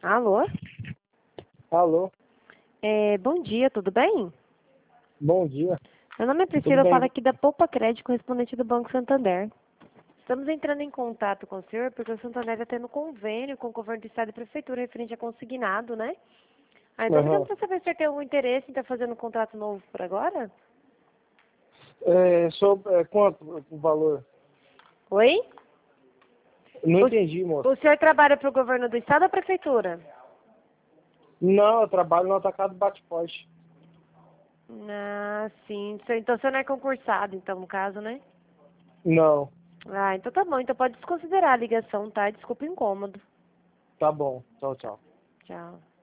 Alô? Alô, Bom dia, tudo bem? bom dia. Meu nome é Tudo Priscila, eu falo bem? aqui da Poupa Crédito, correspondente do Banco Santander. Estamos entrando em contato com o senhor porque o Santander está tendo convênio com o governo do estado e prefeitura referente a consignado, né? Então ligamos Aham. para saber se o senhor tem algum interesse em estar fazendo um contrato novo por agora? Quanto o valor? Oi? Não entendi, O, moço. o senhor trabalha para o governo do estado ou prefeitura? Não, eu trabalho no atacado bate-poste. Ah, sim. Então o senhor não é concursado, então, no caso, né? Não, Ah, então tá bom. Então pode desconsiderar a ligação, tá? Desculpa o incômodo. tá bom. Tchau, tchau. Tchau.